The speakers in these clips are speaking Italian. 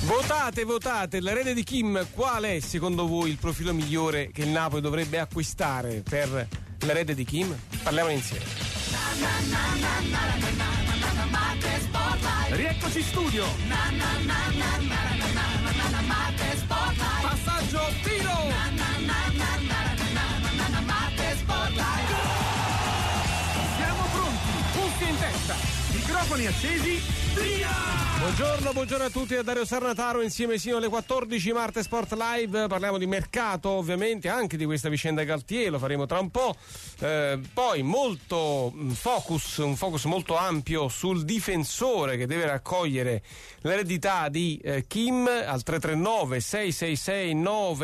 Votate, l'erede di Kim, qual è secondo voi il profilo migliore che il Napoli dovrebbe acquistare per l'erede di Kim? Parliamone insieme. Rieccoci in studio. Passaggio, tiro. Siamo pronti, cuffie in testa, microfoni accesi, via! Buongiorno a tutti da Dario Sarnataro, insieme sino alle 14, Marte Sport Live. Parliamo di mercato, ovviamente, anche di questa vicenda Galtier, lo faremo tra un po'. Poi molto un focus molto ampio sul difensore che deve raccogliere l'eredità di Kim. Al 339 666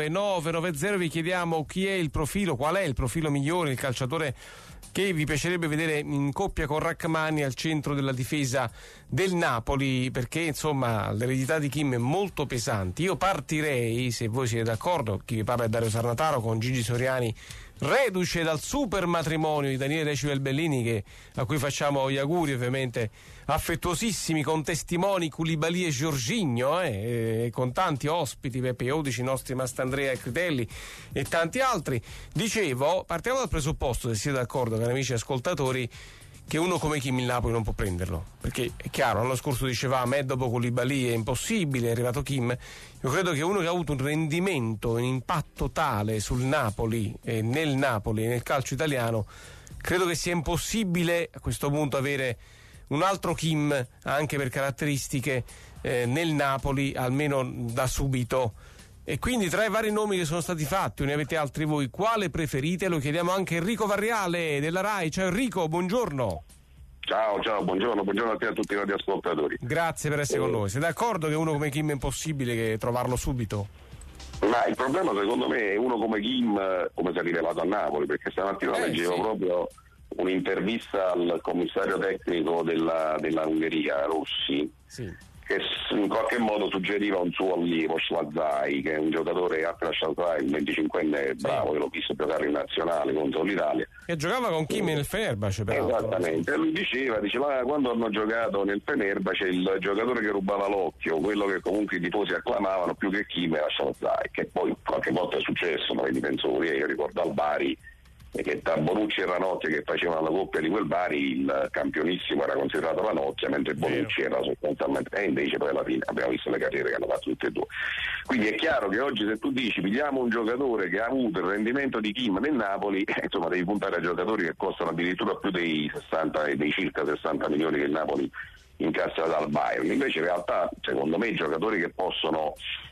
9990 vi chiediamo chi è il profilo, qual è il profilo migliore, il calciatore che vi piacerebbe vedere in coppia con Rachmani al centro della difesa del Napoli, perché insomma l'eredità di Kim è molto pesante. Io partirei, se voi siete d'accordo, chi vi parla è Dario Sarnataro, con Gigi Soriani, reduce dal super matrimonio di Daniele Civel Bellini, a cui facciamo gli auguri ovviamente affettuosissimi, con testimoni Koulibaly e Jorginho, con tanti ospiti, Peppe Iodici, i nostri Mastandrea e Critelli e tanti altri. Dicevo, partiamo dal presupposto, se siete d'accordo, cari amici ascoltatori, che uno come Kim il Napoli non può prenderlo, perché è chiaro, l'anno scorso dicevamo dopo Koulibaly è impossibile, è arrivato Kim. Io credo che uno che ha avuto un rendimento, un impatto tale sul Napoli e nel calcio italiano, credo che sia impossibile a questo punto avere un altro Kim, anche per caratteristiche, nel Napoli, almeno da subito. E quindi tra i vari nomi che sono stati fatti, o ne avete altri voi, quale preferite? Lo chiediamo anche a Enrico Varriale della RAI. Ciao Enrico, buongiorno. Ciao, buongiorno a te e a tutti i radioascoltatori. Grazie per essere con noi. Sei d'accordo che uno come Kim è impossibile che trovarlo subito? Ma il problema secondo me è uno come Kim, come si è rivelato a Napoli, perché stamattina leggevo proprio un'intervista al commissario tecnico della Ungheria, Rossi, che in qualche modo suggeriva un suo allievo, Schwarzai, che è un giocatore appena Schwarzai, il 25enne bravo, che l'ho visto giocare in nazionale contro l'Italia. E giocava con Kim nel Fenerbahce, però. Esattamente, e lui diceva quando hanno giocato nel Fenerbahce il giocatore che rubava l'occhio, quello che comunque i tifosi acclamavano più che Kim era Schwarzai, che poi qualche volta è successo, ma i difensori, io ricordo al Bari, che tra Bonucci e Ranocchia che facevano la coppia di quel Bari, il campionissimo era considerato Ranocchia, mentre Bonucci era sostanzialmente, e invece poi alla fine abbiamo visto le carriere che hanno fatto tutte e due. Quindi è chiaro che oggi, se tu dici pigliamo un giocatore che ha avuto il rendimento di Kim nel Napoli, insomma devi puntare a giocatori che costano addirittura più dei circa 60 milioni che il Napoli incassa dal Bayern. Invece in realtà secondo me i giocatori che possono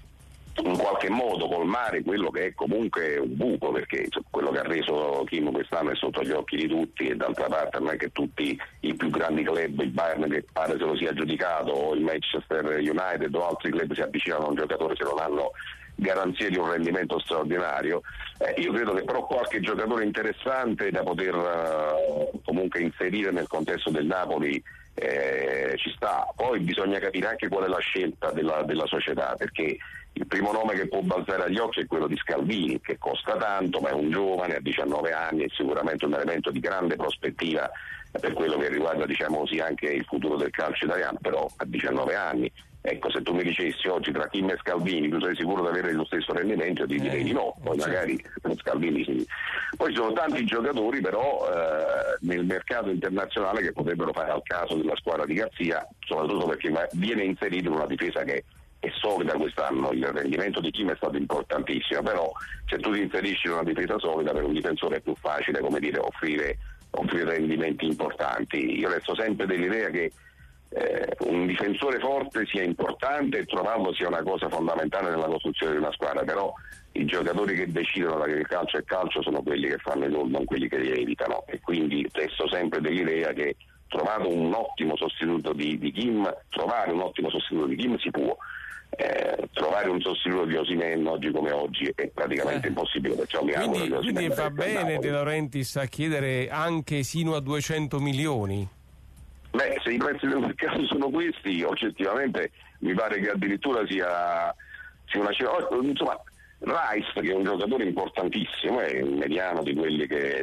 in qualche modo colmare quello che è comunque un buco, perché quello che ha reso Kim quest'anno è sotto gli occhi di tutti, e d'altra parte non è che tutti i più grandi club, il Bayern che pare se lo sia giudicato, o il Manchester United o altri club si avvicinano a un giocatore se non hanno garanzie di un rendimento straordinario. Io credo che però qualche giocatore interessante da poter comunque inserire nel contesto del Napoli ci sta. Poi bisogna capire anche qual è la scelta della società, perché il primo nome che può balzare agli occhi è quello di Scalvini, che costa tanto ma è un giovane, ha 19 anni, è sicuramente un elemento di grande prospettiva per quello che riguarda, diciamo così, anche il futuro del calcio italiano, però a 19 anni. Ecco, se tu mi dicessi oggi tra Kim e Scalvini tu sei sicuro di avere lo stesso rendimento, ti direi di no, poi magari Scalvini sì. Poi ci sono tanti giocatori però nel mercato internazionale che potrebbero fare al caso della squadra di Garzia, soprattutto perché viene inserito in una difesa che è solida quest'anno. Il rendimento di Kim è stato importantissimo, però se tu ti inserisci in una difesa solida, per un difensore è più facile, come dire, offrire rendimenti importanti. Io resto sempre dell'idea che un difensore forte sia importante e trovarlo sia una cosa fondamentale nella costruzione di una squadra, però i giocatori che decidono che il calcio è calcio sono quelli che fanno i gol, non quelli che li evitano, e quindi resto sempre dell'idea che trovato un ottimo sostituto di Kim, trovare un ottimo sostituto di Kim si può. Trovare un sostituto di Osimhen oggi come oggi è praticamente impossibile, perciò mi auguro che Osimhen. Quindi va bene De Laurentiis a chiedere anche sino a 200 milioni? Beh, se i prezzi del mercato sono questi, oggettivamente mi pare che addirittura sia una cifra. Insomma, Rice, che è un giocatore importantissimo, è un mediano di quelli che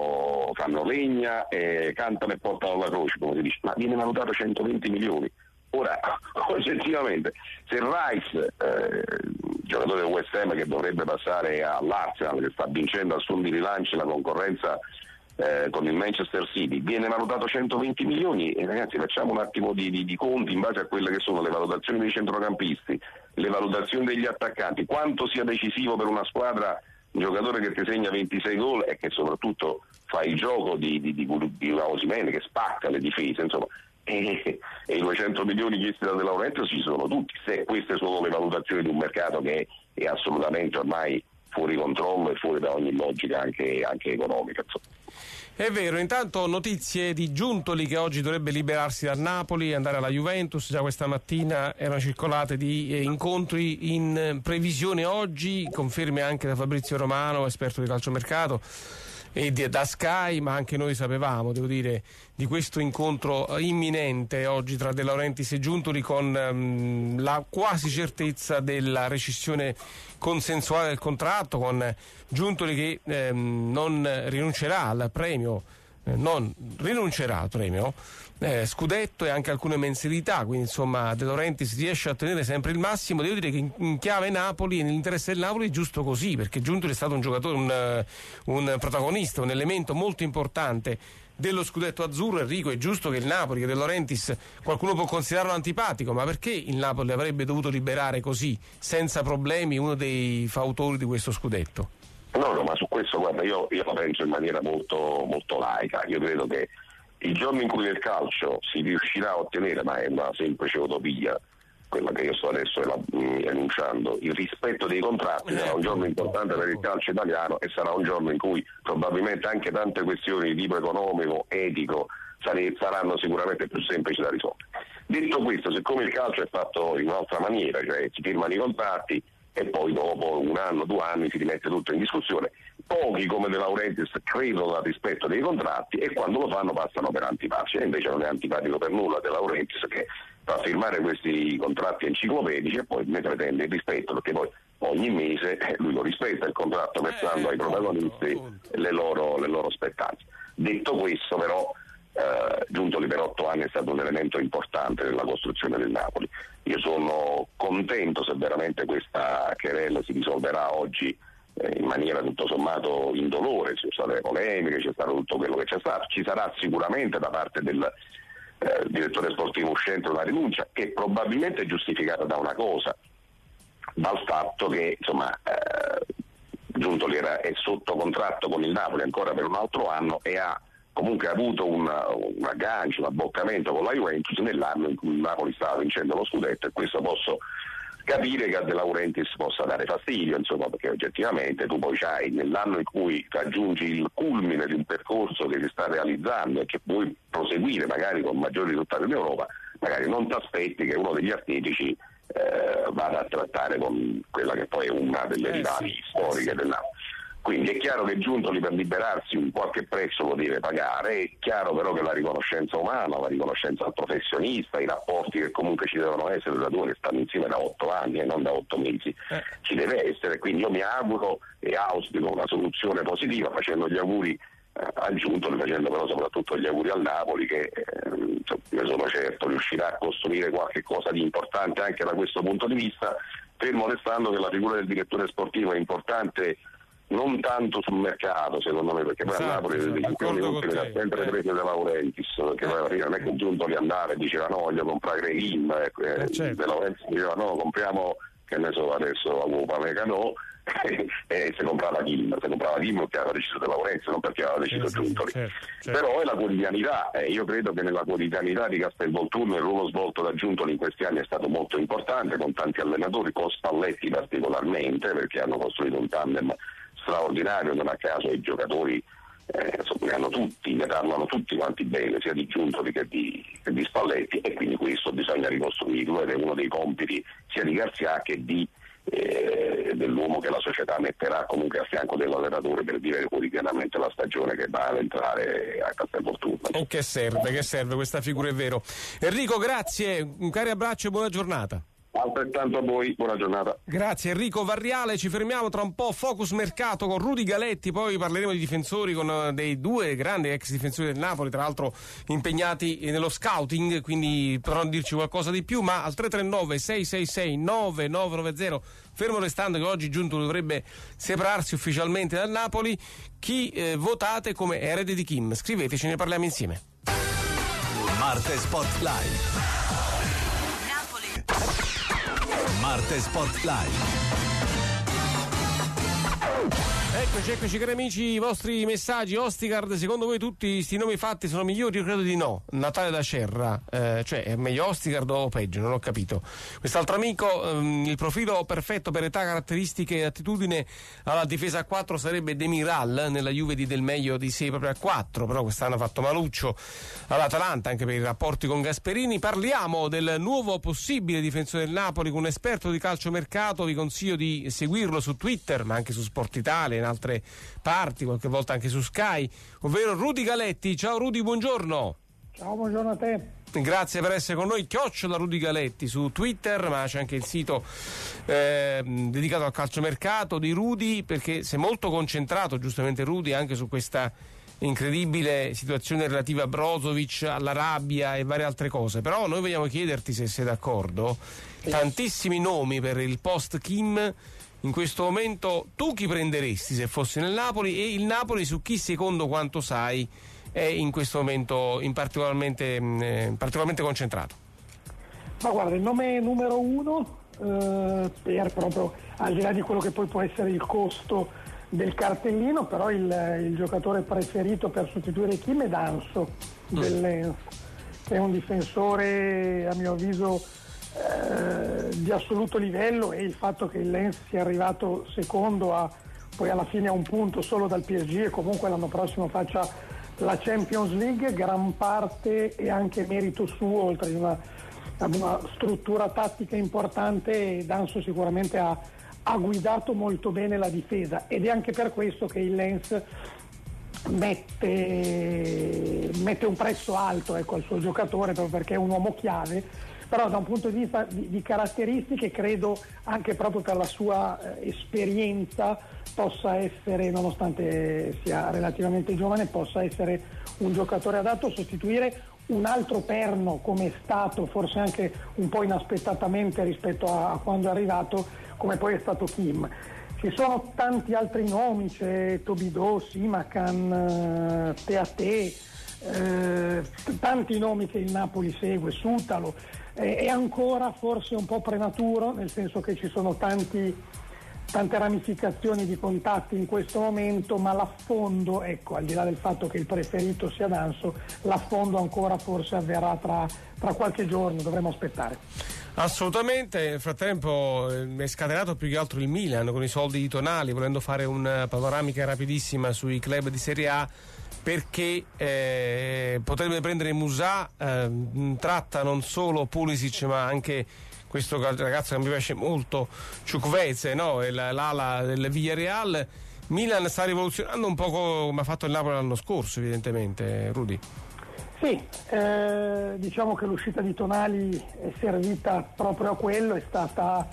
fanno legna, cantano e portano la croce, come si dice, ma viene valutato 120 milioni. Ora, oggettivamente, se Rice, giocatore del West Ham che dovrebbe passare all'Arsenal, che sta vincendo a suon di rilancio la concorrenza con il Manchester City, viene valutato 120 milioni, e ragazzi facciamo un attimo di conti in base a quelle che sono le valutazioni dei centrocampisti, le valutazioni degli attaccanti, quanto sia decisivo per una squadra un giocatore che ti segna 26 gol e che soprattutto fa il gioco di Osimhen che spacca le difese, insomma, e i 200 milioni chiesti da De Laurentiis ci sono tutti, se queste sono le valutazioni di un mercato che è assolutamente ormai fuori controllo e fuori da ogni logica anche economica, insomma. È vero, intanto notizie di Giuntoli che oggi dovrebbe liberarsi da Napoli, andare alla Juventus. Già questa mattina erano circolate di incontri in previsione oggi, conferme anche da Fabrizio Romano, esperto di calciomercato, e da Sky, ma anche noi sapevamo, devo dire, di questo incontro imminente oggi tra De Laurentiis e Giuntoli, con la quasi certezza della rescissione consensuale del contratto, con Giuntoli che non rinuncerà al premio, scudetto e anche alcune mensilità, quindi insomma De Laurentiis riesce a ottenere sempre il massimo. Devo dire che in chiave Napoli e nell'interesse del Napoli è giusto così, perché Giuntoli è stato un giocatore, un protagonista, un elemento molto importante dello scudetto azzurro. Enrico, è giusto che il Napoli, che De Laurentiis qualcuno può considerarlo antipatico, ma perché il Napoli avrebbe dovuto liberare così senza problemi uno dei fautori di questo scudetto? No, ma su questo guarda, io la penso in maniera molto, molto laica. Io credo che il giorno in cui nel calcio si riuscirà a ottenere, ma è una semplice utopia, quella che io sto adesso enunciando, il rispetto dei contratti, sarà un giorno importante per il calcio italiano e sarà un giorno in cui probabilmente anche tante questioni di tipo economico, etico, saranno sicuramente più semplici da risolvere. Detto questo, siccome il calcio è fatto in un'altra maniera, cioè si firmano i contratti e poi dopo 1 anno, 2 anni si rimette tutto in discussione, pochi come De Laurentiis credono al rispetto dei contratti e quando lo fanno passano per antipatici, e invece non è antipatico per nulla De Laurentiis, che fa firmare questi contratti enciclopedici e poi ne pretende il rispetto, perché poi ogni mese lui lo rispetta il contratto, versando ai protagonisti le loro spettanze. Detto questo, però, Giuntoli per 8 anni è stato un elemento importante nella costruzione del Napoli. Io sono contento se veramente questa querela si risolverà oggi in maniera tutto sommato indolore. Ci sono state polemiche, c'è stato tutto quello che c'è stato, ci sarà sicuramente da parte del direttore sportivo uscente una rinuncia che probabilmente è giustificata da una cosa, dal fatto che insomma Giuntoli è sotto contratto con il Napoli ancora per un altro anno e ha comunque avuto un aggancio, un abboccamento con la Juventus nell'anno in cui il Napoli stava vincendo lo scudetto, e questo posso capire che a De Laurentiis possa dare fastidio, insomma, perché oggettivamente tu poi c'hai nell'anno in cui raggiungi il culmine di un percorso che si sta realizzando e che puoi proseguire magari con maggiori risultati in Europa, magari non ti aspetti che uno degli artefici vada a trattare con quella che poi è una delle rivali storiche del Napoli. Quindi è chiaro che Giuntoli per liberarsi un qualche prezzo lo deve pagare, è chiaro però che la riconoscenza umana, la riconoscenza al professionista, i rapporti che comunque ci devono essere da due che stanno insieme da 8 anni e non da 8 mesi, ci deve essere. Quindi io mi auguro e auspico una soluzione positiva, facendo gli auguri a Giuntoli, facendo però soprattutto gli auguri al Napoli che io sono certo riuscirà a costruire qualche cosa di importante anche da questo punto di vista, fermo restando che la figura del direttore sportivo è importante non tanto sul mercato, secondo me, perché poi a Napoli le decisioni ultime le ha sempre prese De Laurentiis, perché poi non è che Giuntoli andava e diceva no, voglio comprare Greghin, De Laurentiis diceva no, compriamo, che ne so adesso, Upamecano, e se comprava Kim perché aveva deciso De Laurentiis, non perché aveva deciso Giuntoli. Certo. Però è la quotidianità, io credo che nella quotidianità di Castelvolturno il ruolo svolto da Giuntoli in questi anni è stato molto importante, con tanti allenatori, con Spalletti particolarmente, perché hanno costruito un tandem straordinario, non a caso i giocatori ne parlano tutti quanti bene, sia di Giuntoli che di Spalletti, e quindi questo bisogna ricostruirlo ed è uno dei compiti sia di Garcia che dell'uomo che la società metterà comunque a fianco dell'allenatore per vivere quotidianamente la stagione che va ad entrare a Castelvolturno. E che serve questa figura, è vero. Enrico, grazie, un caro abbraccio e buona giornata. Altrettanto a voi, buona giornata. Grazie Enrico Varriale, ci fermiamo tra un po', Focus Mercato con Rudy Galetti, poi parleremo di difensori con dei due grandi ex difensori del Napoli, tra l'altro impegnati nello scouting, quindi potranno dirci qualcosa di più, ma al 339 666 9990, fermo restando che oggi Giunto dovrebbe separarsi ufficialmente dal Napoli, chi votate come erede di Kim? Scriveteci, ne parliamo insieme. Marte Spotlight. Marte Spotlight. Eccoci cari amici, i vostri messaggi. Ostigard, secondo voi tutti sti nomi fatti sono migliori? Io credo di no. Natale da Cerra, cioè è meglio Ostigard o peggio? Non ho capito. Quest'altro amico, il profilo perfetto per età, caratteristiche e attitudine alla difesa a 4 sarebbe Demiral, nella Juve di Del Meglio di 6 proprio a 4, però quest'anno ha fatto maluccio all'Atalanta anche per i rapporti con Gasperini. Parliamo del nuovo possibile difensore del Napoli con un esperto di calciomercato, vi consiglio di seguirlo su Twitter ma anche su Sport Italia, in altre parti, qualche volta anche su Sky, ovvero Rudy Galetti. Ciao Rudy, buongiorno. Ciao, buongiorno a te. Grazie per essere con noi, @ Rudy Galetti su Twitter, ma c'è anche il sito dedicato al calciomercato di Rudy, perché sei molto concentrato, giustamente Rudy, anche su questa incredibile situazione relativa a Brozovic, alla rabbia e varie altre cose. Però noi vogliamo chiederti, se sei d'accordo, tantissimi nomi per il post Kim. In questo momento tu chi prenderesti se fossi nel Napoli, e il Napoli su chi, secondo quanto sai, è in questo momento particolarmente concentrato? Ma guarda, il nome numero uno, per proprio al di là di quello che poi può essere il costo del cartellino, però il giocatore preferito per sostituire Kim è Danso del Lens, che è un difensore a mio avviso di assoluto livello, e il fatto che il Lens sia arrivato secondo poi alla fine a un punto solo dal PSG e comunque l'anno prossimo faccia la Champions League, gran parte e anche merito suo, oltre ad una struttura tattica importante. Danso sicuramente ha guidato molto bene la difesa, ed è anche per questo che il Lens mette un prezzo alto, ecco, al suo giocatore, proprio perché è un uomo chiave. Però da un punto di vista di caratteristiche, credo anche proprio per la sua esperienza possa essere, nonostante sia relativamente giovane, possa essere un giocatore adatto a sostituire un altro perno, come è stato forse anche un po' inaspettatamente rispetto a quando è arrivato, come poi è stato Kim. Ci sono tanti altri nomi, c'è Tobidò, Simakan, Teate, tanti nomi che il Napoli segue, Sutalo. È ancora forse un po' prematuro, nel senso che ci sono tante ramificazioni di contatti in questo momento, ma l'affondo, ecco, al di là del fatto che il preferito sia Danso, l'affondo ancora forse avverrà tra qualche giorno, dovremo aspettare. Assolutamente. Nel frattempo è scatenato più che altro il Milan con i soldi di Tonali, volendo fare una panoramica rapidissima sui club di Serie A, perché potrebbe prendere Musà, tratta non solo Pulisic ma anche questo ragazzo che mi piace molto, Chukwueze, no? L'ala del Villarreal. Milan sta rivoluzionando un po' come ha fatto il Napoli l'anno scorso, evidentemente, Rudy. Sì, diciamo che l'uscita di Tonali è servita proprio a quello, è stata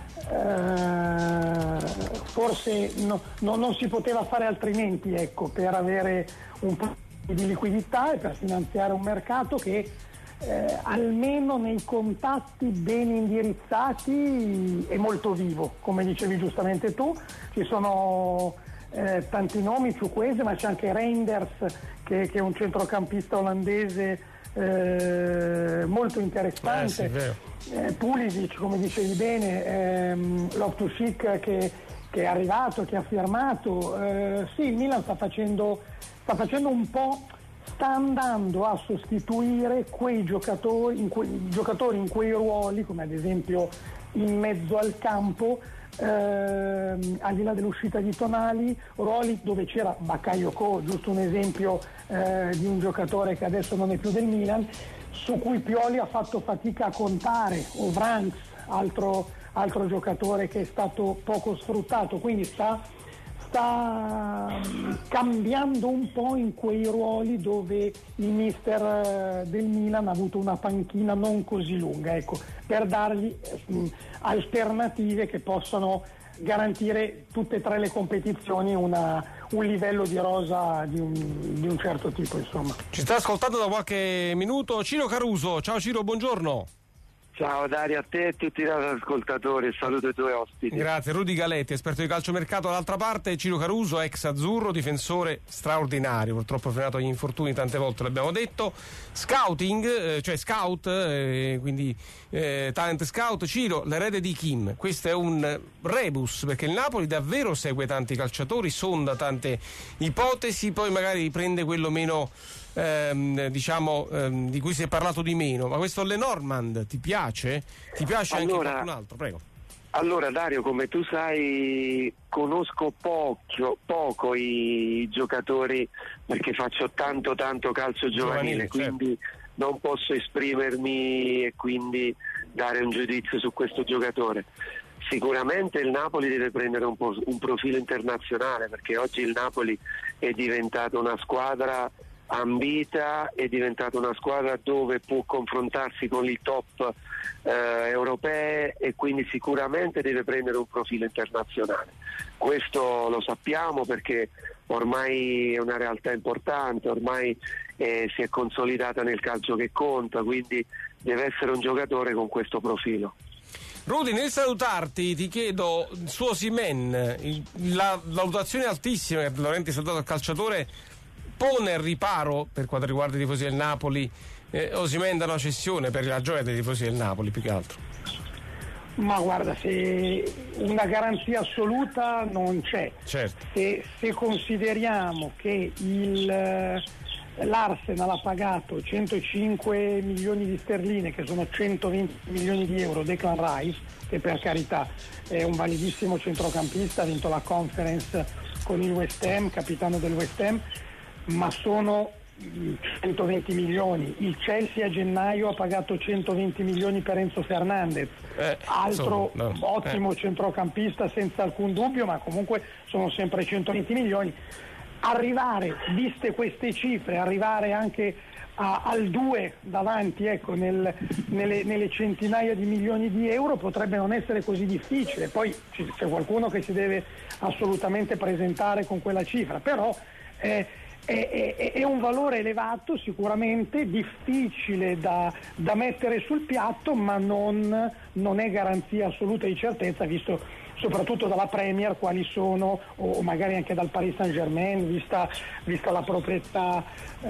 forse non si poteva fare altrimenti, ecco, per avere un po' di liquidità e per finanziare un mercato che almeno nei contatti ben indirizzati è molto vivo, come dicevi giustamente tu. Ci sono tanti nomi, Chukwueze, ma c'è anche Reinders che è un centrocampista olandese molto interessante, Pulisic, come dicevi bene, Loftus-Cheek che è arrivato, che ha firmato. Sì, il Milan sta facendo un po', sta andando a sostituire quei giocatori in quei ruoli, come ad esempio in mezzo al campo, al di là dell'uscita di Tonali, ruoli dove c'era Bakayoko, giusto un esempio di un giocatore che adesso non è più del Milan, su cui Pioli ha fatto fatica a contare, o Vranks, altro giocatore che è stato poco sfruttato, quindi sta sta cambiando un po' in quei ruoli dove il mister del Milan ha avuto una panchina non così lunga, ecco, per dargli alternative che possano garantire tutte e tre le competizioni un livello di rosa di un certo tipo, insomma. Ci sta ascoltando da qualche minuto Ciro Caruso. Ciao Ciro, buongiorno. Ciao Dario, a te e a tutti gli ascoltatori, saluto i tuoi ospiti. Grazie. Rudy Galetti, esperto di calciomercato dall'altra parte, Ciro Caruso, ex azzurro, difensore straordinario, purtroppo frenato agli infortuni tante volte, l'abbiamo detto. Scouting, cioè scout, quindi talent scout. Ciro, l'erede di Kim, questo è un rebus, perché il Napoli davvero segue tanti calciatori, sonda tante ipotesi, poi magari prende quello meno di cui si è parlato di meno. Ma questo Lenormand ti piace? Ti piace anche qualcun altro? Prego. Allora Dario, come tu sai, conosco poco i giocatori, perché faccio tanto calcio giovanile, quindi certo, non posso esprimermi e quindi dare un giudizio su questo giocatore. Sicuramente il Napoli deve prendere un profilo internazionale, perché oggi il Napoli è diventato una squadra ambita, è diventata una squadra dove può confrontarsi con i top europee, e quindi sicuramente deve prendere un profilo internazionale. Questo lo sappiamo perché ormai è una realtà importante, ormai si è consolidata nel calcio che conta, quindi deve essere un giocatore con questo profilo. Rudy, nel salutarti ti chiedo su Osimhen, la valutazione altissima che De Laurentiis ha dato al calciatore pone al riparo, per quanto riguarda i tifosi del Napoli, Osimhen da una cessione, per la gioia dei tifosi del Napoli più che altro? Ma guarda, se una garanzia assoluta non c'è. Certo. Se consideriamo che l'Arsenal ha pagato 105 milioni di sterline, che sono 120 milioni di euro, Declan Rice, che per carità è un validissimo centrocampista, ha vinto la Conference con il West Ham, capitano del West Ham, ma sono 120 milioni. Il Chelsea a gennaio ha pagato 120 milioni per Enzo Fernandez, altro ottimo centrocampista senza alcun dubbio, ma comunque sono sempre 120 milioni. Arrivare, viste queste cifre, arrivare anche al 2 davanti, ecco, nelle centinaia di milioni di euro potrebbe non essere così difficile. Poi c'è qualcuno che si deve assolutamente presentare con quella cifra, però è un valore elevato, sicuramente difficile da mettere sul piatto, ma non è garanzia assoluta di certezza, visto soprattutto dalla Premier quali sono, o magari anche dal Paris Saint-Germain, vista la proprietà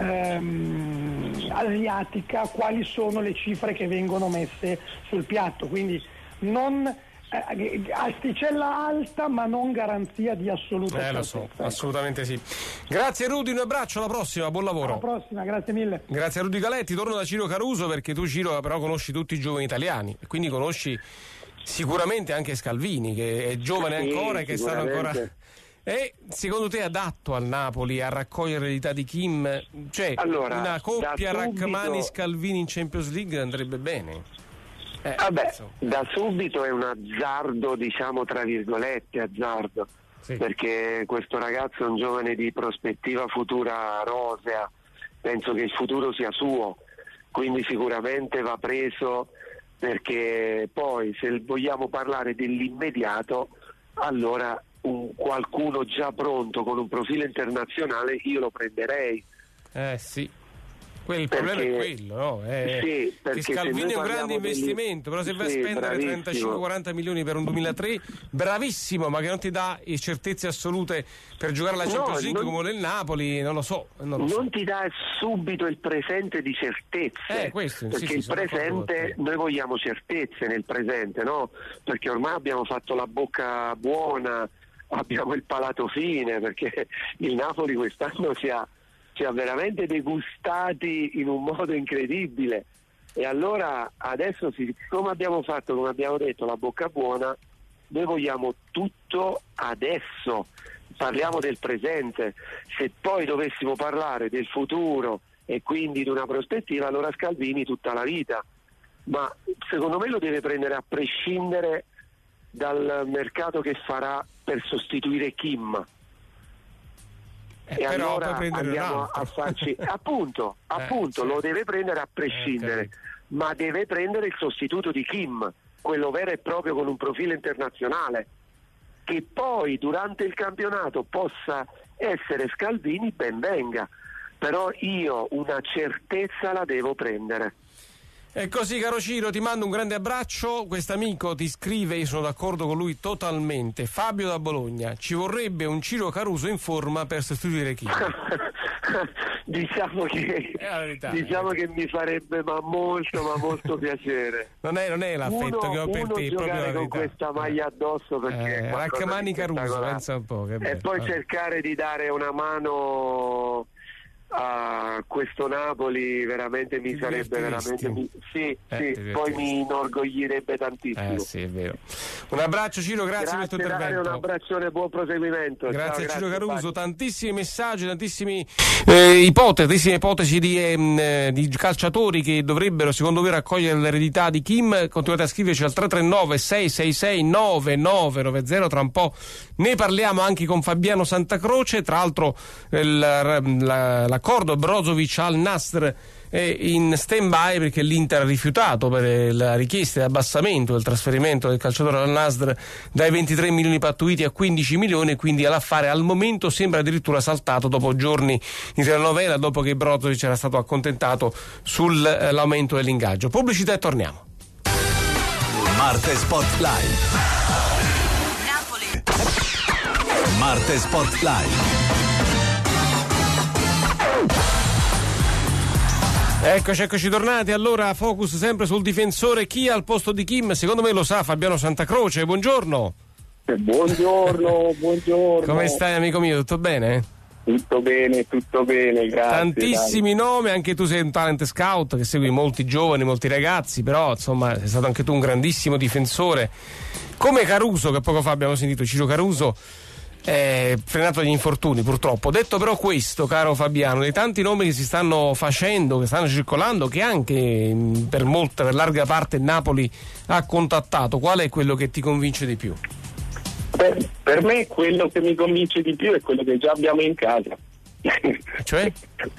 asiatica, quali sono le cifre che vengono messe sul piatto. Quindi non asticella alta, ma non garanzia di assoluta certezza. Lo so, assolutamente sì. Grazie Rudy, un abbraccio, alla prossima, buon lavoro. Alla prossima, grazie mille. Grazie a Rudy Galetti. Torno da Ciro Caruso, perché tu, Ciro, però conosci tutti i giovani italiani e quindi conosci sicuramente anche Scalvini, che è giovane ancora e che è stato ancora. E secondo te è adatto al Napoli a raccogliere l'eredità di Kim? Cioè, una coppia Rachmani-Scalvini in Champions League andrebbe bene? Da subito è un azzardo, diciamo tra virgolette azzardo, sì, perché questo ragazzo è un giovane di prospettiva futura rosea, penso che il futuro sia suo, quindi sicuramente va preso, perché poi se vogliamo parlare dell'immediato, allora qualcuno già pronto con un profilo internazionale io lo prenderei. Sì. Il problema è quello, no? Sì, che Scalvini è un grande investimento, però se vai a spendere 35-40 milioni per un 2003, bravissimo, ma che non ti dà certezze assolute per giocare alla Champions League come nel Napoli, non lo so. Non ti dà subito il presente di certezze, perché il presente, noi vogliamo certezze nel presente, no? Perché ormai abbiamo fatto la bocca buona, abbiamo il palato fine, perché il Napoli quest'anno ci ha veramente degustati in un modo incredibile, e allora adesso come abbiamo fatto, come abbiamo detto, la bocca buona, noi vogliamo tutto adesso, parliamo del presente. Se poi dovessimo parlare del futuro e quindi di una prospettiva, allora Scalvini tutta la vita, ma secondo me lo deve prendere a prescindere dal mercato che farà per sostituire Kim, e allora andiamo a farci appunto lo deve prendere a prescindere, ma deve prendere il sostituto di Kim, quello vero e proprio con un profilo internazionale, che poi durante il campionato possa essere Scalvini, ben venga, però io una certezza la devo prendere. È così, caro Ciro, ti mando un grande abbraccio. Quest'amico ti scrive, io sono d'accordo con lui totalmente. Fabio da Bologna: ci vorrebbe un Ciro Caruso in forma per sostituire Kim. Diciamo che mi farebbe molto piacere. Non è l'affetto che ho per te, giocare con questa maglia addosso, perché Raccamani Caruso, pensa un po', che bello. E poi cercare di dare una mano a questo Napoli veramente mi sarebbe veramente poi mi inorgoglirebbe tantissimo. Sì, è vero. Un abbraccio Ciro, grazie per il tuo intervento. Un abbraccione, buon proseguimento. Grazie a Ciro Caruso, tantissimi messaggi, tantissime ipotesi di calciatori che dovrebbero secondo voi raccogliere l'eredità di Kim. Continuate a scriverci al 339 666 9990, tra un po' ne parliamo anche con Fabiano Santacroce. Tra l'altro l'accordo Brozovic al Nasr è in stand-by perché l'Inter ha rifiutato per la richiesta di abbassamento del trasferimento del calciatore al Nasr dai 23 milioni pattuiti a 15 milioni, quindi l'affare al momento sembra addirittura saltato dopo giorni di telenovela, dopo che Brozovic era stato accontentato sull'aumento dell'ingaggio. Pubblicità e torniamo. Marte Sport Live. Napoli. Marte Sport Live. Eccoci tornati. Allora, focus sempre sul difensore. Chi al posto di Kim? Secondo me lo sa Fabiano Santacroce. Buongiorno. Buongiorno. Come stai, amico mio? Tutto bene? Tutto bene, grazie. Tantissimi nomi, anche tu sei un talent scout che segui molti giovani, molti ragazzi, però insomma sei stato anche tu un grandissimo difensore. Come Caruso, che poco fa abbiamo sentito, Ciro Caruso, frenato dagli infortuni purtroppo. Detto però questo, caro Fabiano, dei tanti nomi che si stanno facendo, che stanno circolando, che anche per larga parte Napoli ha contattato, qual è quello che ti convince di più? Per me quello che mi convince di più è quello che già abbiamo in casa. Cioè?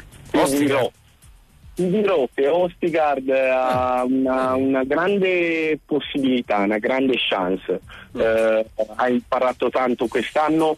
Ti dirò che Ostigard ha una grande possibilità, una grande chance. Ha imparato tanto quest'anno,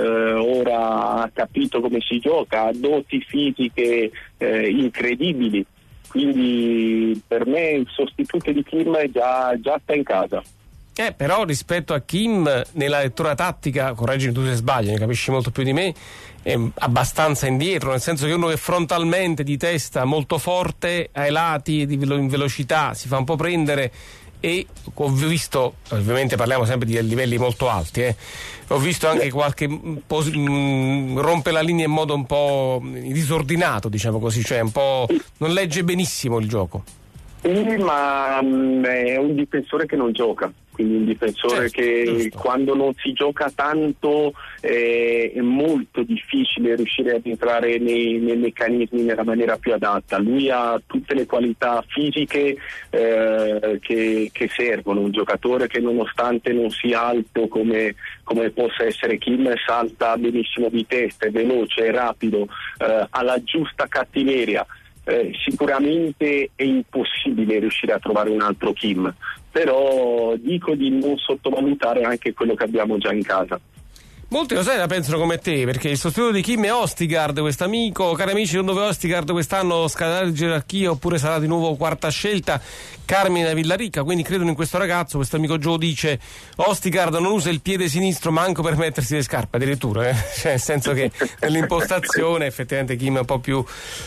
ora ha capito come si gioca, ha doti fisiche incredibili, quindi per me il sostituto di Kim già sta in casa. Però rispetto a Kim, nella lettura tattica, correggimi tu se sbaglio, ne capisci molto più di me, è abbastanza indietro, nel senso che uno che frontalmente di testa molto forte, ai lati in velocità si fa un po' prendere, e ho visto, ovviamente parliamo sempre di livelli molto alti, ho visto anche qualche rompe la linea in modo un po' disordinato, diciamo così, cioè un po' non legge benissimo il gioco. Sì, ma è un difensore che non gioca, quindi un difensore giusto. Quando non si gioca tanto è molto difficile riuscire ad entrare nei meccanismi nella maniera più adatta. Lui ha tutte le qualità fisiche che servono, un giocatore che nonostante non sia alto come possa essere Kim, salta benissimo di testa, è veloce, è rapido, ha la giusta cattiveria. Sicuramente è impossibile riuscire a trovare un altro Kim, però dico di non sottovalutare anche quello che abbiamo già in casa. Molti lo sai, la pensano come te, perché il sostituto di Kim è Ostigard, quest'amico. Cari amici, non dove Ostigard quest'anno scalerà di gerarchia oppure sarà di nuovo quarta scelta? Carmine da Villarica, quindi credono in questo ragazzo. Questo amico Joe dice: Ostigard non usa il piede sinistro manco per mettersi le scarpe, addirittura, cioè, nel senso che nell'impostazione effettivamente Kim è un po' più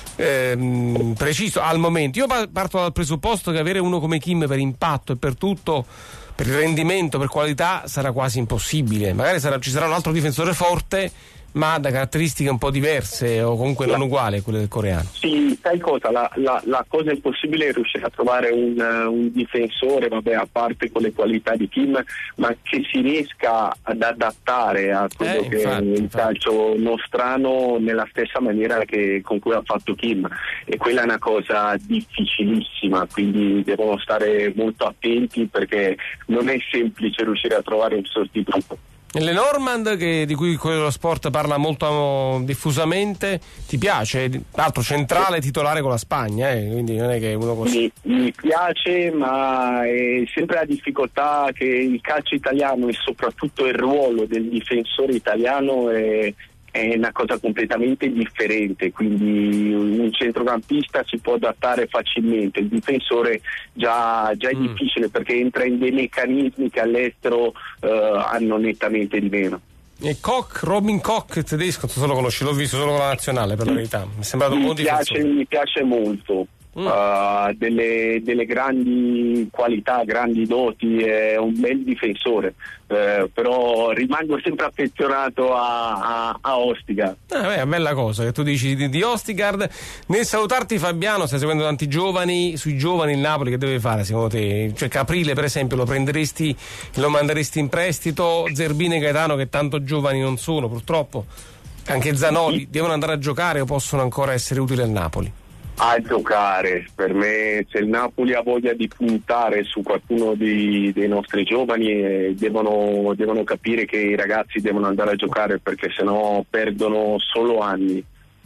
preciso al momento. Io parto dal presupposto che avere uno come Kim per impatto e per tutto, per il rendimento, per qualità, sarà quasi impossibile. Magari ci sarà un altro difensore forte, ma da caratteristiche un po' diverse o comunque non uguali a quelle del coreano. Sì, sai cosa? La cosa impossibile è riuscire a trovare un difensore, vabbè, a parte con le qualità di Kim, ma che si riesca ad adattare a quello che è il calcio nostrano nella stessa maniera con cui ha fatto Kim, e quella è una cosa difficilissima, quindi devono stare molto attenti perché non è semplice riuscire a trovare un sostituto. E Lenormand, di cui quello sport parla molto diffusamente, ti piace? Tra l'altro centrale titolare con la Spagna, quindi non è che uno così. Mi piace, ma è sempre la difficoltà che il calcio italiano e soprattutto il ruolo del difensore italiano è una cosa completamente differente, quindi un centrocampista si può adattare facilmente, il difensore già è difficile perché entra in dei meccanismi che all'estero hanno nettamente di meno. E Koch, Robin Koch, tedesco, tu lo conosci, l'ho visto solo con la nazionale per la verità, mi è sembrato un buon difensore. Mi piace molto. Delle grandi qualità, grandi doti, è un bel difensore, però rimango sempre affezionato a Ostigard. È bella cosa che tu dici di Ostigard. Nel salutarti, Fabiano, stai seguendo tanti giovani, sui giovani il Napoli che deve fare secondo te? Cioè Caprile per esempio lo prenderesti, lo manderesti in prestito? Zerbini e Gaetano che tanto giovani non sono purtroppo, anche Zanoli, devono andare a giocare o possono ancora essere utili al Napoli? A giocare, per me se il Napoli ha voglia di puntare su qualcuno dei nostri giovani devono capire che i ragazzi devono andare a giocare perché sennò perdono solo anni.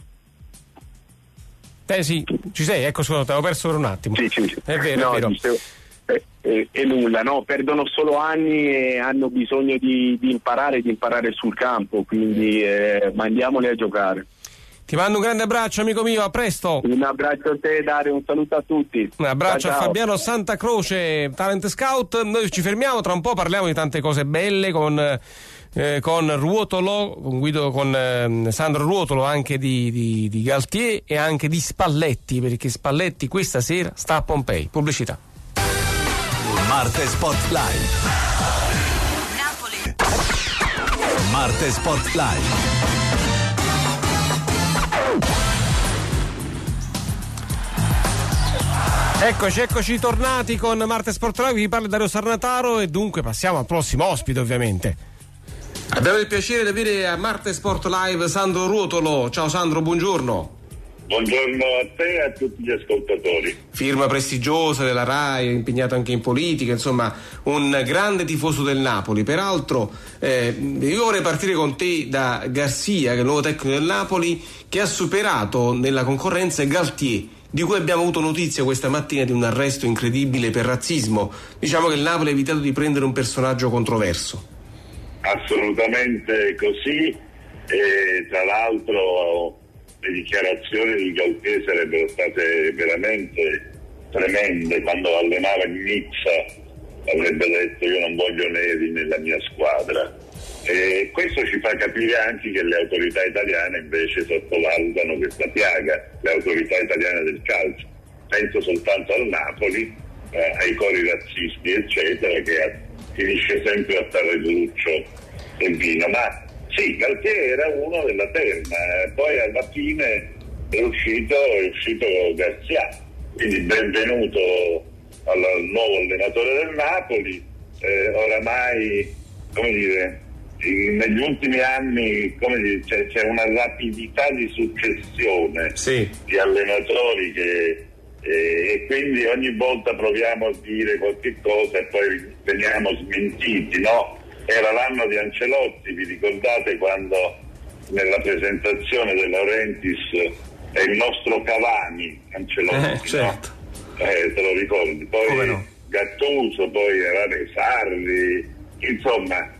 Sì, ci sei, ecco scusa, te l'ho perso per un attimo. Sì. È vero, è vero. È nulla, no? Perdono solo anni e hanno bisogno di imparare sul campo, quindi mandiamoli a giocare. Ti mando un grande abbraccio, amico mio, a presto. Un abbraccio a te, Dario, un saluto a tutti. Un abbraccio ciao. A Fabiano Santa Croce, Talent Scout. Noi ci fermiamo, tra un po' parliamo di tante cose belle con Ruotolo, con Sandro Ruotolo, anche di Galtier e anche di Spalletti, perché Spalletti questa sera sta a Pompei. Pubblicità. Marte Sport Live. Napoli. Marte Sport Live. Eccoci tornati con Marte Sport Live, vi parla Dario Sarnataro e dunque passiamo al prossimo ospite ovviamente. Abbiamo il piacere di avere a Marte Sport Live Sandro Ruotolo. Ciao Sandro, buongiorno. Buongiorno a te e a tutti gli ascoltatori. Firma prestigiosa della RAI, impegnato anche in politica, insomma un grande tifoso del Napoli. Peraltro io vorrei partire con te da Garcia, che è il nuovo tecnico del Napoli, che ha superato nella concorrenza Galtier, di cui abbiamo avuto notizia questa mattina di un arresto incredibile per razzismo. Diciamo che il Napoli ha evitato di prendere un personaggio controverso. Assolutamente così, e tra l'altro le dichiarazioni di Galtier sarebbero state veramente tremende. Quando allenava in Nizza avrebbe detto: io non voglio neri nella mia squadra. E questo ci fa capire anche che le autorità italiane invece sottovalutano questa piaga, le autorità italiane del calcio. Penso soltanto al Napoli, ai cori razzisti eccetera, che finisce sempre a Tarreduccio e vino. Ma sì, Galtier era uno della terna, poi alla fine è uscito Garcia, quindi benvenuto al nuovo allenatore del Napoli. Oramai, come dire, negli ultimi anni c'è una rapidità di successione di allenatori e quindi ogni volta proviamo a dire qualche cosa e poi veniamo smentiti, no? Era l'anno di Ancelotti, vi ricordate quando nella presentazione De Laurentiis è il nostro Cavani Ancelotti, certo. No? Te lo ricordi? Poi no? Gattuso, poi Sarri, insomma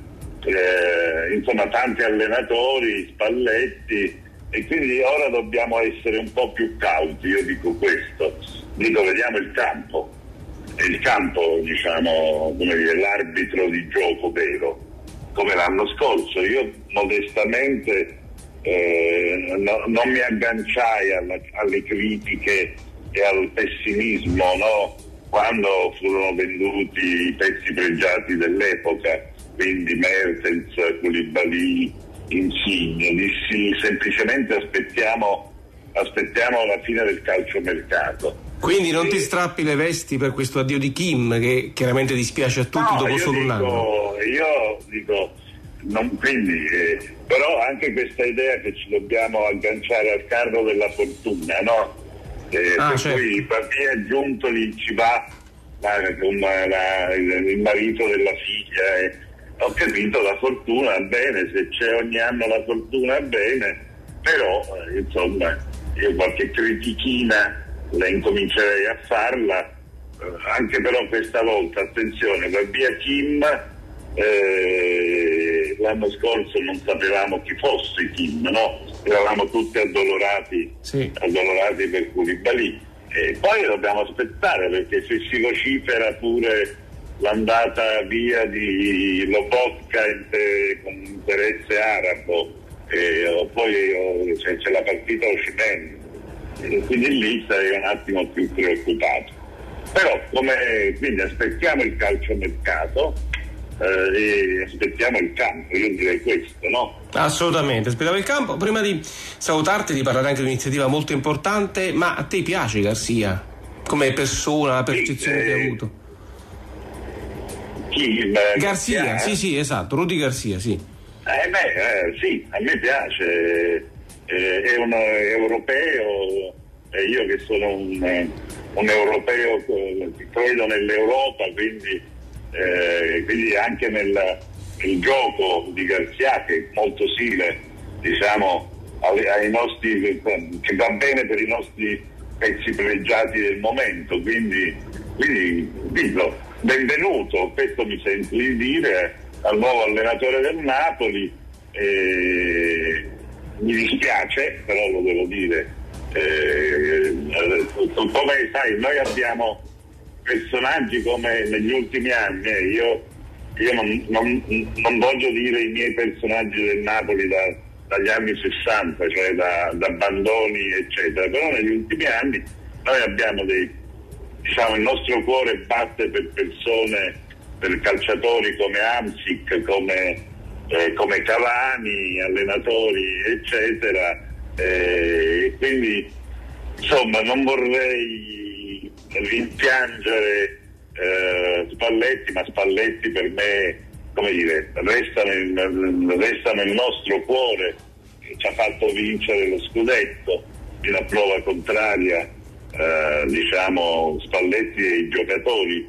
tanti allenatori, Spalletti, e quindi ora dobbiamo essere un po' più cauti. Io dico questo, vediamo il campo, diciamo, come dire, l'arbitro di gioco vero, come l'anno scorso. Io modestamente non mi agganciai alle critiche e al pessimismo, no? Quando furono venduti i pezzi pregiati dell'epoca, quindi Mertens, Koulibaly, Insigne. Dissi semplicemente aspettiamo la fine del calciomercato. Quindi non ti strappi le vesti per questo addio di Kim, che chiaramente dispiace a tutti dopo solo un anno? Io dico, però anche questa idea che ci dobbiamo agganciare al carro della fortuna, no? Certo. Cui Papia Giuntoli ci va il marito della figlia ho capito, la fortuna bene, se c'è ogni anno la fortuna bene, però insomma io qualche critichina la incomincerei a farla, anche però questa volta attenzione, va via Kim, l'anno scorso non sapevamo chi fosse Kim, no? Eravamo tutti addolorati per Koulibaly, e poi dobbiamo aspettare, perché se si vocifera pure l'andata via di Lobotka con interesse arabo, poi c'è la partita Osimhen, quindi lì sarei un attimo più preoccupato. Però quindi aspettiamo il calciomercato e aspettiamo il campo, io direi questo, no? Assolutamente, aspettiamo il campo. Prima di salutarti, di parlare anche di un'iniziativa molto importante, ma a te piace Garcia come persona, la percezione che ha avuto? Chi? Garcia, sì, esatto, Rudy Garcia, sì. Sì, a me piace, è un europeo, e io che sono un europeo che credo nell'Europa, quindi anche nel gioco di Garcia, che è molto simile, diciamo, ai nostri, che va bene per i nostri pezzi pregiati del momento, quindi dico benvenuto, questo mi sento di dire al nuovo allenatore del Napoli. Mi dispiace, però lo devo dire, come sai, noi abbiamo personaggi come negli ultimi anni, io non voglio dire i miei personaggi del Napoli dagli anni 60, cioè da Bandoni eccetera, però negli ultimi anni noi abbiamo il nostro cuore batte per persone, per calciatori come Hamsik, come Cavani, allenatori eccetera, quindi insomma non vorrei rimpiangere Spalletti, ma Spalletti per me, come dire, resta nel nostro cuore, ci ha fatto vincere lo scudetto fino a prova contraria, diciamo Spalletti e i giocatori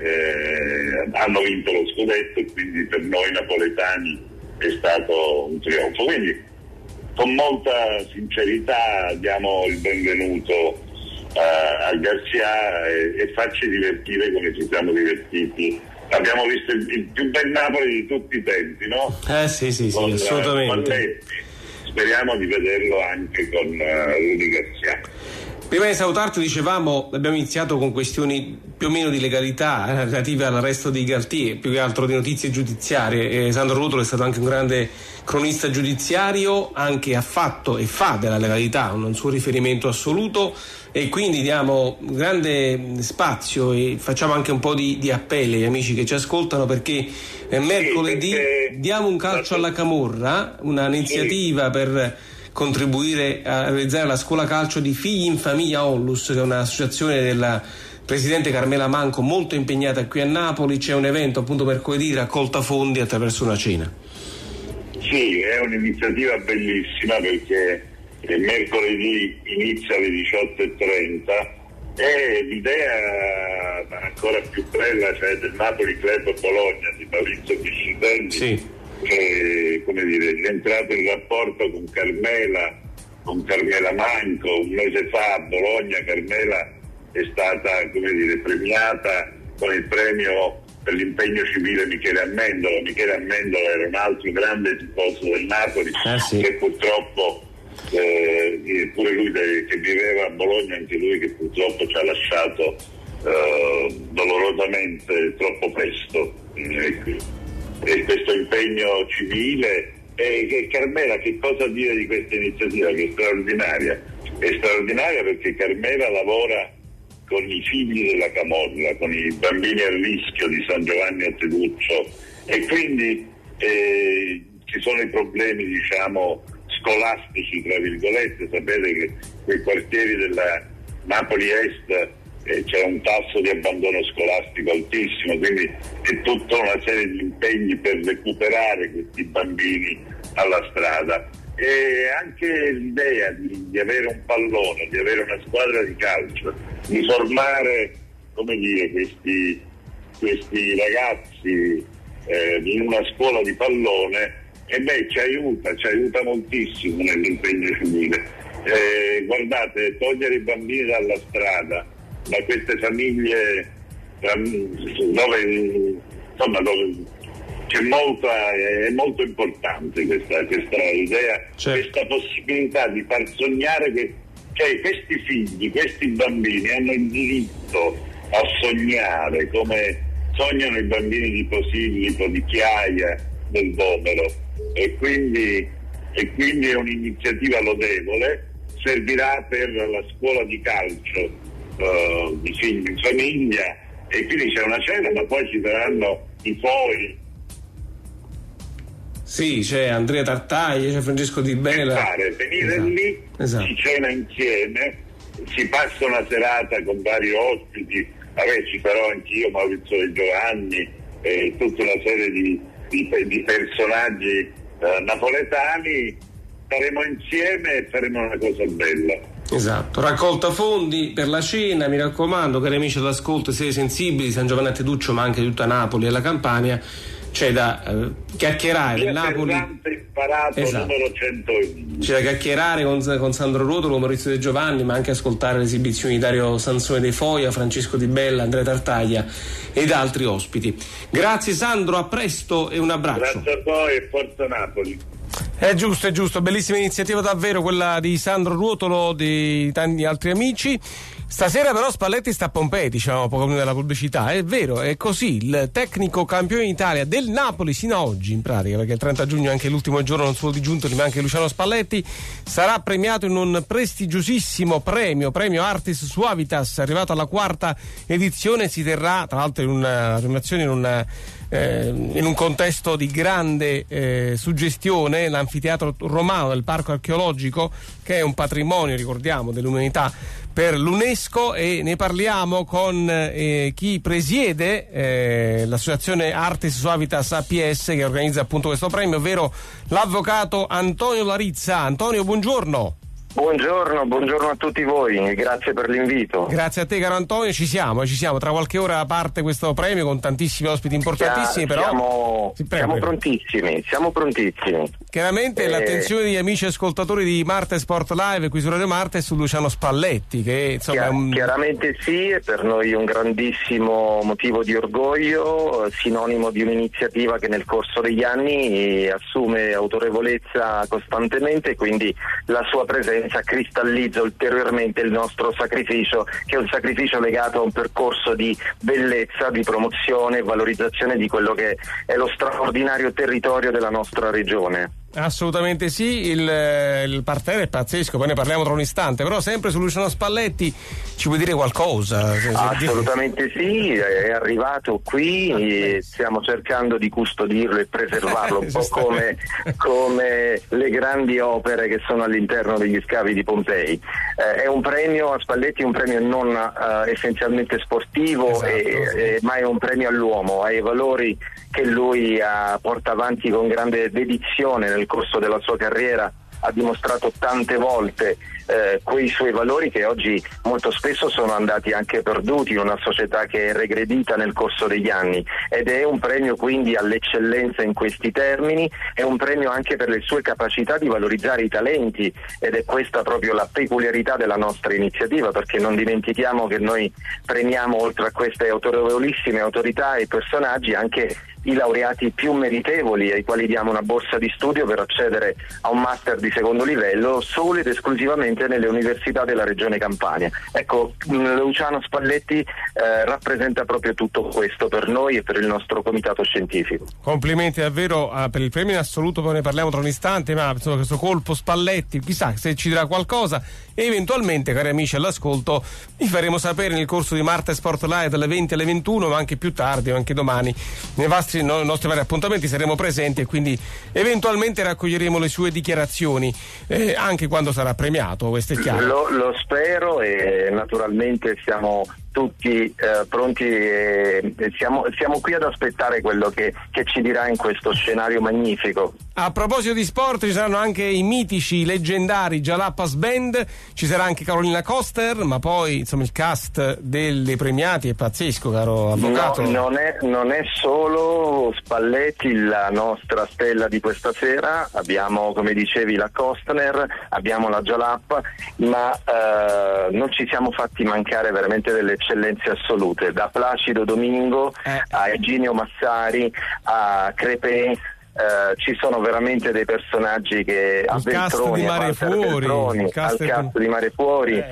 hanno vinto lo scudetto, e quindi per noi napoletani è stato un trionfo. Quindi con molta sincerità diamo il benvenuto a Garcia e farci divertire come ci siamo divertiti. Abbiamo visto il più bel Napoli di tutti i tempi, no? Sì, assolutamente. Speriamo di vederlo anche con Rudy Garcia. Prima di salutarti, dicevamo, abbiamo iniziato con questioni più o meno di legalità relative all'arresto di Galtier, più che altro di notizie giudiziarie. Sandro Rotolo è stato anche un grande cronista giudiziario, anche ha fatto e fa della legalità un suo riferimento assoluto, e quindi diamo grande spazio e facciamo anche un po' di appelli agli amici che ci ascoltano, perché mercoledì diamo un calcio alla camorra, un'iniziativa per contribuire a realizzare la scuola calcio di Figli in Famiglia Onlus, che è un'associazione della presidente Carmela Manco, molto impegnata qui a Napoli. C'è un evento appunto mercoledì, raccolta fondi attraverso una cena. Sì, è un'iniziativa bellissima, perché mercoledì inizia alle 18:30 e l'idea ancora più bella, cioè del Napoli Club Bologna di Maurizio Piscitelli, che, come dire, è entrato in rapporto con Carmela Manco un mese fa a Bologna. Carmela è stata, come dire, premiata con il premio per l'impegno civile Michele Amendola. Michele Amendola era un altro grande tifoso del Napoli, che purtroppo pure lui che viveva a Bologna, anche lui che purtroppo ci ha lasciato dolorosamente troppo presto. E questo impegno civile, e Carmela, che cosa dire di questa iniziativa, che è straordinaria perché Carmela lavora con i figli della camorra, con i bambini a rischio di San Giovanni a Teduccio, e quindi ci sono i problemi, diciamo, scolastici, tra virgolette. Sapete che quei quartieri della Napoli Est c'è un tasso di abbandono scolastico altissimo, quindi è tutta una serie di impegni per recuperare questi bambini alla strada. E anche l'idea di avere un pallone, di avere una squadra di calcio, di formare, come dire, questi ragazzi in una scuola di pallone, e ci aiuta moltissimo nell'impegno civile. Guardate, togliere i bambini dalla strada, da queste famiglie dove è molto importante questa idea, questa possibilità di far sognare che questi figli, questi bambini hanno il diritto a sognare come sognano i bambini di Posillipo, di Chiaia, del Vomero, e quindi è un'iniziativa lodevole. Servirà per la scuola di calcio di figli in famiglia, e quindi c'è una cena, ma poi ci saranno i poi. Sì, c'è Andrea Tartaglia, c'è Francesco Di Bella. Venire lì, si cena insieme, si passa una serata con vari ospiti. Ci sarò anch'io, Maurizio De Giovanni, e tutta una serie di personaggi napoletani. Staremo insieme e faremo una cosa bella. Esatto, raccolta fondi per la cena, mi raccomando, cari amici all'ascolto, siete sensibili, San Giovanni a Teduccio, ma anche tutta Napoli e la Campania, c'è da chiacchierare. Via Napoli imparato, numero 101. C'è da chiacchierare con Sandro Ruotolo, Maurizio De Giovanni, ma anche ascoltare le esibizioni di Dario Sansone dei Foia, Francesco Di Bella, Andrea Tartaglia ed altri ospiti. Grazie Sandro, a presto e un abbraccio. Grazie a voi e forza Napoli. È giusto, bellissima iniziativa davvero quella di Sandro Ruotolo, di tanti altri amici. Stasera però Spalletti sta a Pompei, diciamo poco prima della pubblicità. È vero, è così, il tecnico campione d'Italia del Napoli sino a oggi, in pratica, perché il 30 giugno è anche l'ultimo giorno, non solo di Giuntoli ma anche Luciano Spalletti, sarà premiato in un prestigiosissimo premio Artis Suavitas, arrivato alla 4ª edizione. Si terrà tra l'altro in una premiazione in un contesto di grande suggestione, l'anfiteatro romano del Parco Archeologico, che è un patrimonio, ricordiamo, dell'umanità per l'UNESCO, e ne parliamo con chi presiede l'associazione Artis Suavitas APS, che organizza appunto questo premio, ovvero l'avvocato Antonio Larizza. Antonio, buongiorno. Buongiorno a tutti voi, grazie per l'invito. Grazie a te caro Antonio, ci siamo, tra qualche ora parte questo premio con tantissimi ospiti importantissimi, però siamo prontissimi. Chiaramente l'attenzione degli amici ascoltatori di Marte Sport Live qui su Radio Marte è su Luciano Spalletti, che insomma chiaramente sì, è per noi un grandissimo motivo di orgoglio, sinonimo di un'iniziativa che nel corso degli anni assume autorevolezza costantemente, quindi la sua presenza cristallizza ulteriormente il nostro sacrificio, che è un sacrificio legato a un percorso di bellezza, di promozione e valorizzazione di quello che è lo straordinario territorio della nostra regione. Assolutamente sì, il parterre è pazzesco, poi ne parliamo tra un istante, però sempre su Luciano Spalletti ci vuoi dire qualcosa? Assolutamente sì, è arrivato qui e stiamo cercando di custodirlo e preservarlo, un po' come le grandi opere che sono all'interno degli scavi di Pompei. È un premio a Spalletti, un premio non essenzialmente sportivo, esatto, ma è un premio all'uomo, ai valori che lui porta avanti con grande dedizione nel corso della sua carriera. Ha dimostrato tante volte quei suoi valori che oggi molto spesso sono andati anche perduti in una società che è regredita nel corso degli anni, ed è un premio quindi all'eccellenza in questi termini, è un premio anche per le sue capacità di valorizzare i talenti, ed è questa proprio la peculiarità della nostra iniziativa, perché non dimentichiamo che noi premiamo, oltre a queste autorevolissime autorità e personaggi, anche i laureati più meritevoli, ai quali diamo una borsa di studio per accedere a un master di secondo livello solo ed esclusivamente nelle università della regione Campania. Ecco, Luciano Spalletti rappresenta proprio tutto questo per noi e per il nostro comitato scientifico. Complimenti davvero per il premio in assoluto, poi ne parliamo tra un istante, ma insomma questo colpo Spalletti, chissà se ci dirà qualcosa, e eventualmente, cari amici all'ascolto, vi faremo sapere nel corso di Marte Sport Live dalle 20 alle 21, ma anche più tardi o anche domani nei nostri vari appuntamenti saremo presenti, e quindi eventualmente raccoglieremo le sue dichiarazioni anche quando sarà premiato, questo è chiaro. Lo spero, e naturalmente siamo tutti pronti e siamo qui ad aspettare quello che ci dirà in questo scenario magnifico. A proposito di sport, ci saranno anche i mitici, leggendari Jalapas Band, ci sarà anche Carolina Coster, ma poi insomma il cast delle premiati è pazzesco, caro avvocato. No, non è solo Spalletti la nostra stella di questa sera, abbiamo, come dicevi, la Kostner, abbiamo la Jalap, ma non ci siamo fatti mancare veramente delle eccellenze assolute, da Placido Domingo a Eugenio Massari a Crepè. Ci sono veramente dei personaggi che a Veltroni, al cast di Mare Fuori,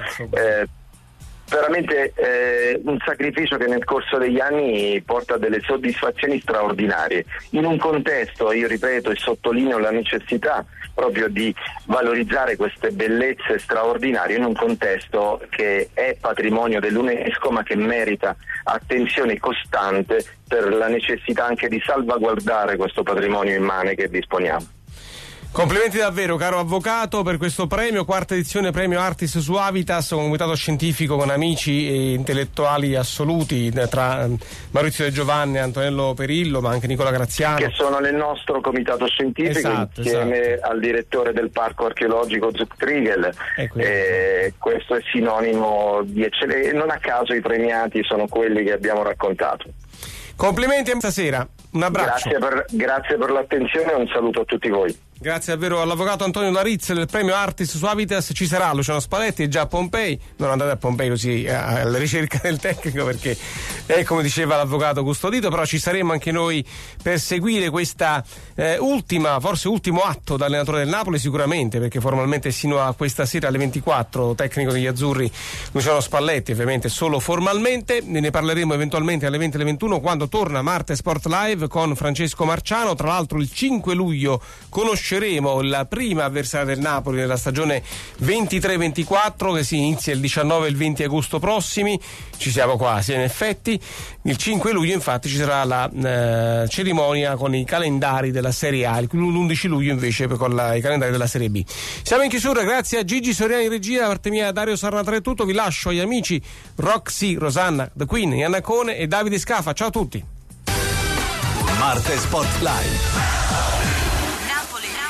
veramente un sacrificio che nel corso degli anni porta delle soddisfazioni straordinarie in un contesto, io ripeto e sottolineo la necessità proprio di valorizzare queste bellezze straordinarie in un contesto che è patrimonio dell'UNESCO ma che merita attenzione costante per la necessità anche di salvaguardare questo patrimonio immane che disponiamo. Complimenti davvero, caro avvocato, per questo premio, quarta edizione premio Artis su Habitas, un comitato scientifico con amici e intellettuali assoluti tra Maurizio De Giovanni, Antonello Perillo, ma anche Nicola Graziano. Che sono nel nostro comitato scientifico insieme al direttore del parco archeologico Zuchtriegel. Questo è sinonimo di eccellenza e non a caso i premiati sono quelli che abbiamo raccontato. Complimenti stasera, un abbraccio. Grazie per l'attenzione e un saluto a tutti voi. Grazie davvero all'avvocato Antonio Larizza del premio Artis su Habitas. Ci sarà Luciano Spalletti, è già a Pompei, non andate a Pompei così alla ricerca del tecnico perché è come diceva l'avvocato custodito, però ci saremo anche noi per seguire questa forse ultimo atto da allenatore del Napoli sicuramente, perché formalmente sino a questa sera alle 24 tecnico degli azzurri Luciano Spalletti, ovviamente solo formalmente. Ne parleremo eventualmente alle 20 e alle 21 quando torna Marte Sport Live con Francesco Marciano. Tra l'altro il 5 luglio conosceremo la prima avversaria del Napoli nella stagione 23-24 che si inizia il 19 e il 20 agosto prossimi. Ci siamo quasi in effetti. Il 5 luglio infatti ci sarà la cerimonia con i calendari della Serie A, l'11 luglio invece con i calendari della Serie B. Siamo in chiusura, grazie a Gigi Soriani in regia, da parte mia Dario Sarnatara è tutto, vi lascio agli amici Roxy, Rosanna, The Queen, Iannacone e Davide Scafa. Ciao a tutti. Marte Sport Live.